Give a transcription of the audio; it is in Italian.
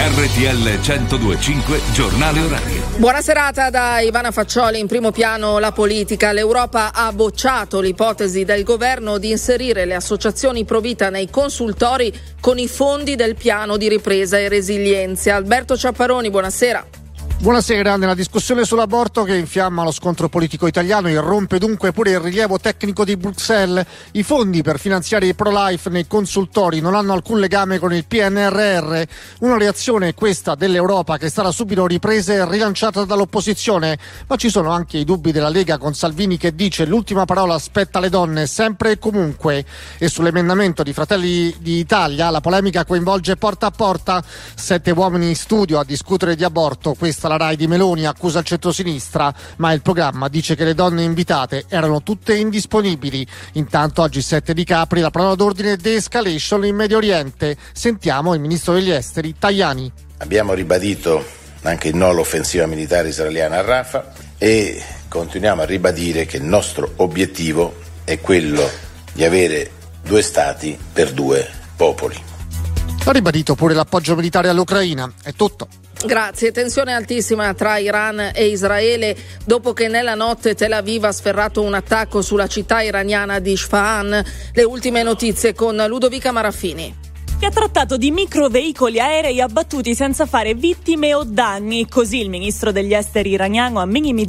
RTL 102.5 Giornale Orario. Buona serata da Ivana Faccioli. In primo piano la politica. L'Europa ha bocciato l'ipotesi del governo di inserire le associazioni pro vita nei consultori con i fondi del piano di ripresa e resilienza. Alberto Ciapparoni, buonasera. Buonasera. Nella discussione sull'aborto che infiamma lo scontro politico italiano irrompe dunque pure il rilievo tecnico di Bruxelles. I fondi per finanziare i pro-life nei consultori non hanno alcun legame con il PNRR. Una reazione questa dell'Europa che sarà subito ripresa e rilanciata dall'opposizione. Ma ci sono anche i dubbi della Lega con Salvini che dice l'ultima parola spetta alle donne sempre e comunque. E sull'emendamento di Fratelli d'Italia la polemica coinvolge Porta a Porta. 7 uomini in studio a discutere di aborto. Questa la Rai di Meloni accusa il centrosinistra, ma il programma dice che le donne invitate erano tutte indisponibili. Intanto oggi 7 di Capri, la parola d'ordine de-escalation in Medio Oriente. Sentiamo il ministro degli esteri Tajani. Abbiamo ribadito anche il no all'offensiva militare israeliana a Rafah e continuiamo a ribadire che il nostro obiettivo è quello di avere 2 stati per 2 popoli. Ha ribadito pure l'appoggio militare all'Ucraina. È tutto. Grazie. Tensione altissima tra Iran e Israele dopo che nella notte Tel Aviv ha sferrato un attacco sulla città iraniana di Isfahan. Le ultime notizie con Ludovica Maraffini. Che ha trattato di microveicoli aerei abbattuti senza fare vittime o danni. Così il ministro degli esteri iraniano ha minimizzato